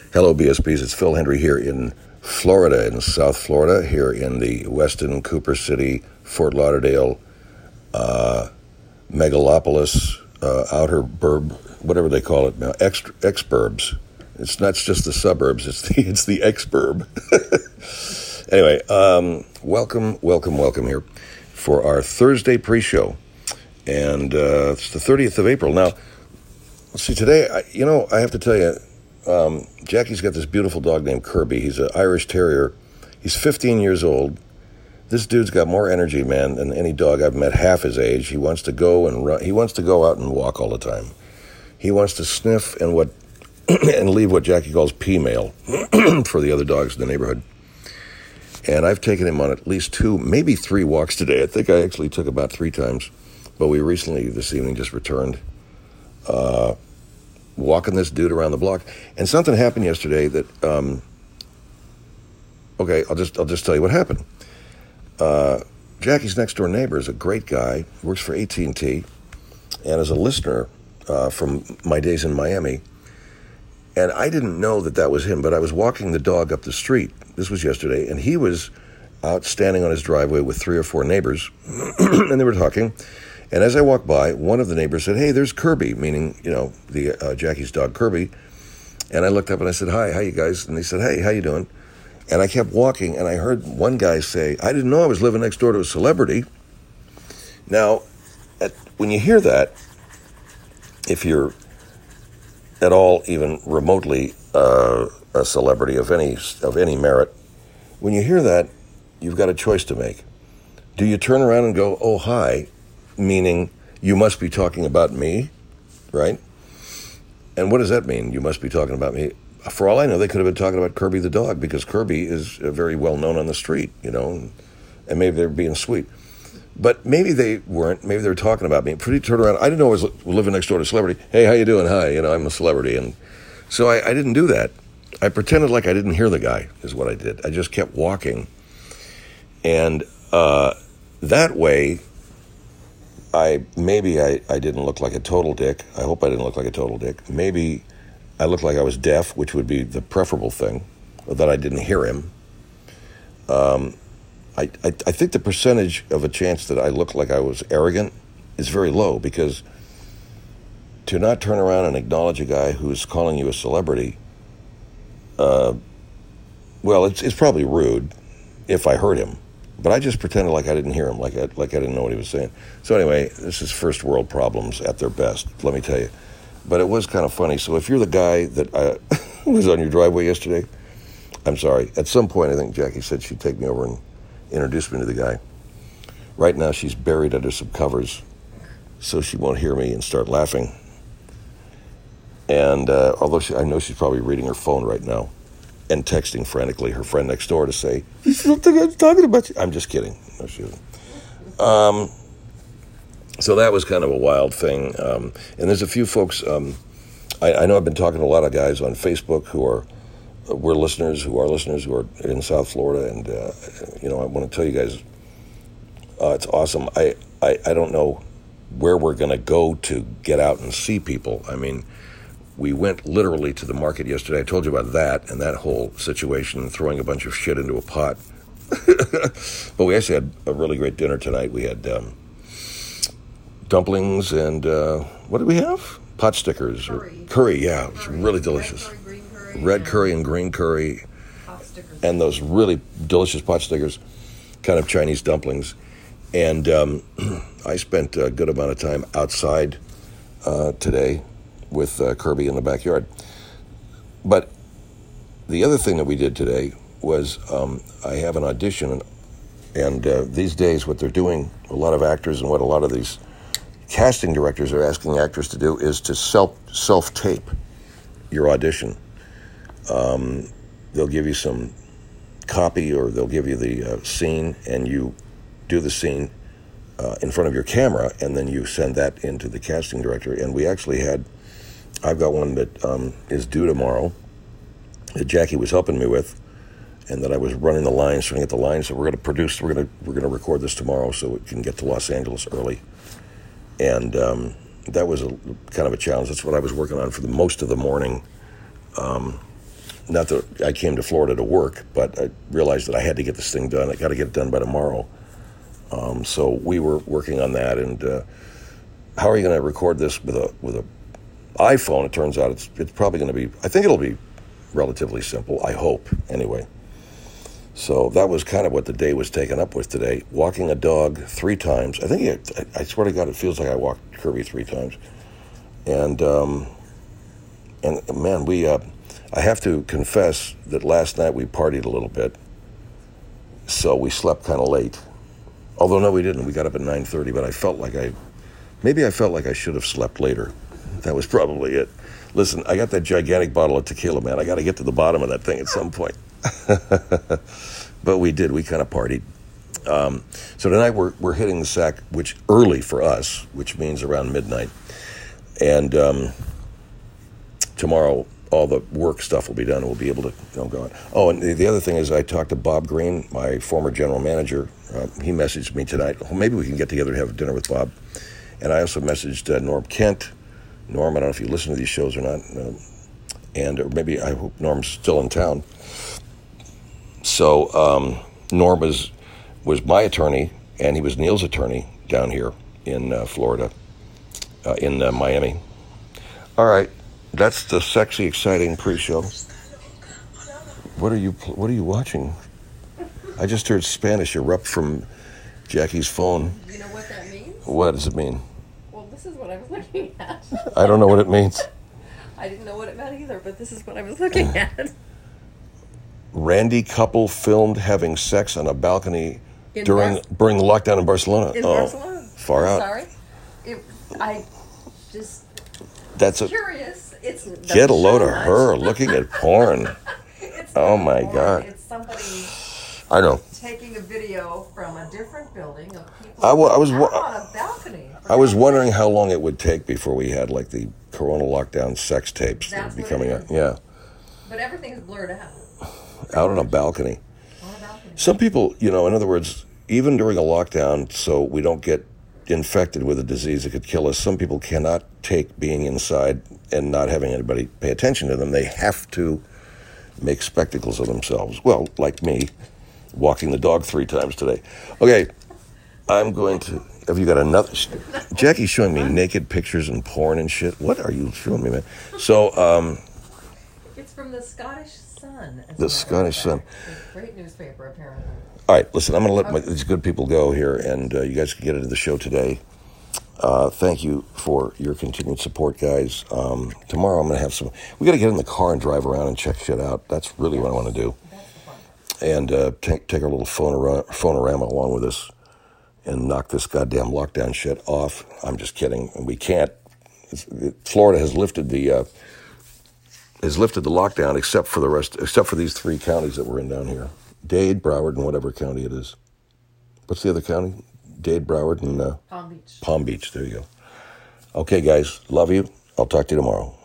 Hello, BSBs. It's Phil Hendry here in Florida, in South Florida, here in the Weston, Cooper City, Fort Lauderdale, megalopolis, outer burb, whatever they call it now, exurbs. It's not just the suburbs; it's the exurb. Anyway, welcome here for our Thursday pre-show, and it's the 30th of April. Now, let's see. Today, I have to tell you. Jackie's got this beautiful dog named Kirby. He's an Irish Terrier. He's 15 years old. This dude's got more energy, man, than any dog I've met half his age. He wants to go and run. He wants to go out and walk all the time. He wants to sniff and leave what Jackie calls pea mail for the other dogs in the neighborhood. And I've taken him on at least 2, maybe 3 walks today. I think I actually took about 3 times. But we recently, this evening, just returned walking this dude around the block, and something happened yesterday that I'll just tell you what happened. Jackie's next door neighbor is a great guy, works for AT&T, and is a listener from my days in Miami. And I didn't know that was him, but I was walking the dog up the street. This was yesterday, and he was out standing on his driveway with 3 or 4 neighbors, and they were talking. And as I walked by, one of the neighbors said, "Hey, there's Kirby," meaning, the Jackie's dog, Kirby. And I looked up and I said, "Hi, how you guys?" And they said, "Hey, how you doing?" And I kept walking, and I heard one guy say, "I didn't know I was living next door to a celebrity." Now, when you hear that, if you're at all even remotely a celebrity of any merit, when you hear that, you've got a choice to make. Do you turn around and go, "Oh, hi," meaning you must be talking about me, right? And what does that mean? You must be talking about me. For all I know, they could have been talking about Kirby the dog, because Kirby is very well known on the street, and maybe they're being sweet. But maybe they weren't. Maybe they were talking about me. Pretty turn around. I didn't know I was living next door to a celebrity. "Hey, how you doing?" "Hi, I'm a celebrity." And so I didn't do that. I pretended like I didn't hear the guy, is what I did. I just kept walking. And that way, I didn't look like a total dick. I hope I didn't look like a total dick. Maybe I looked like I was deaf, which would be the preferable thing, or that I didn't hear him. I think the percentage of a chance that I looked like I was arrogant is very low, because to not turn around and acknowledge a guy who's calling you a celebrity, it's probably rude if I heard him. But I just pretended like I didn't hear him, like I didn't know what he was saying. So anyway, this is first world problems at their best, let me tell you. But it was kind of funny. So if you're the guy that was on your driveway yesterday, I'm sorry. At some point, I think Jackie said she'd take me over and introduce me to the guy. Right now, she's buried under some covers, so she won't hear me and start laughing. And although I know she's probably reading her phone right now and texting frantically her friend next door to say, "You still think I'm talking about you?" I'm just kidding. No, she isn't. So that was kind of a wild thing. And there's a few folks, I know I've been talking to a lot of guys on Facebook who are listeners who are in South Florida. And, I want to tell you guys, it's awesome. I don't know where we're going to go to get out and see people. I mean, we went literally to the market yesterday. I told you about that and that whole situation, throwing a bunch of shit into a pot. But we actually had a really great dinner tonight. We had dumplings and what did we have? Pot stickers. Curry, yeah. It was really delicious. Red curry and green curry. Pot stickers. And those really delicious pot stickers, kind of Chinese dumplings. And I spent a good amount of time outside today with Kirby in the backyard. But the other thing that we did today was I have an audition, and these days what they're doing, a lot of actors and what a lot of these casting directors are asking actors to do is to self-tape your audition. They'll give you some copy, or they'll give you the scene, and you do the scene in front of your camera, and then you send that into the casting director. And we actually I've got one that is due tomorrow that Jackie was helping me with, and that I was running the lines, trying to get the lines. So we're going to record this tomorrow so it can get to Los Angeles early. And that was kind of a challenge. That's what I was working on for the most of the morning not that I came to Florida to work, but I realized that I had to get this thing done. I got to get it done by tomorrow. So we were working on that. And how are you going to record this with a iPhone? It turns out it's probably going to be. I think it'll be relatively simple. I hope, anyway. So that was kind of what the day was taken up with today. Walking a dog 3 times. I swear to God, it feels like I walked Kirby 3 times. And man, I have to confess that last night we partied a little bit. So we slept kind of late. Although, no, we didn't. We got up at 9:30, but I felt like I should have slept later. That was probably it. Listen, I got that gigantic bottle of tequila, man. I got to get to the bottom of that thing at some point. But we did. We kind of partied. So tonight we're hitting the sack, which early for us, which means around midnight. And tomorrow all the work stuff will be done and we'll be able to go on. Oh, and the other thing is I talked to Bob Green, my former general manager. He messaged me tonight. Well, maybe we can get together to have dinner with Bob. And I also messaged Norm Kent. Norm, I don't know if you listen to these shows or not. Or maybe I hope Norm's still in town. So Norm was my attorney, and he was Neil's attorney down here in Florida, in Miami. All right, that's the sexy, exciting pre-show. What are you watching? I just heard Spanish erupt from Jackie's phone. You know what that means? What does it mean? Well, this is what I was looking at. I don't know what it means. I didn't know what it meant either, but this is what I was looking at. Randy couple filmed having sex on a balcony during the lockdown in Barcelona. Barcelona. Far out. Sorry. That's curious. Get a load of her looking at porn. Oh my porn. God. It's somebody I know. taking a video from a different building of people I was out on a balcony. I was wondering how long it would take before we had like the Corona lockdown sex tapes that That's would be what coming it out. is. Yeah. But everything's blurred out. Out on a balcony. On a balcony. Some people, in other words, even during a lockdown, so we don't get infected with a disease that could kill us, some people cannot take being inside and not having anybody pay attention to them. They have to make spectacles of themselves. Well, like me, walking the dog 3 times today. Okay, I'm going to... Have you got another... Jackie's showing me naked pictures and porn and shit. What are you showing me, man? So, It's from the Scottish Sun. The Scottish Sun. It's a great newspaper, apparently. All right, listen, I'm going to let these good people go here, and you guys can get into the show today. Thank you for your continued support, guys. Tomorrow I'm going to have some... We got to get in the car and drive around and check shit out. That's really what I want to do. And take our little phonorama along with us and knock this goddamn lockdown shit off. I'm just kidding. We can't. Florida has lifted the lockdown except for these 3 counties that we're in down here. Dade, Broward, and whatever county it is. What's the other county? Dade, Broward, and Palm Beach. Palm Beach. There you go. Okay, guys. Love you. I'll talk to you tomorrow.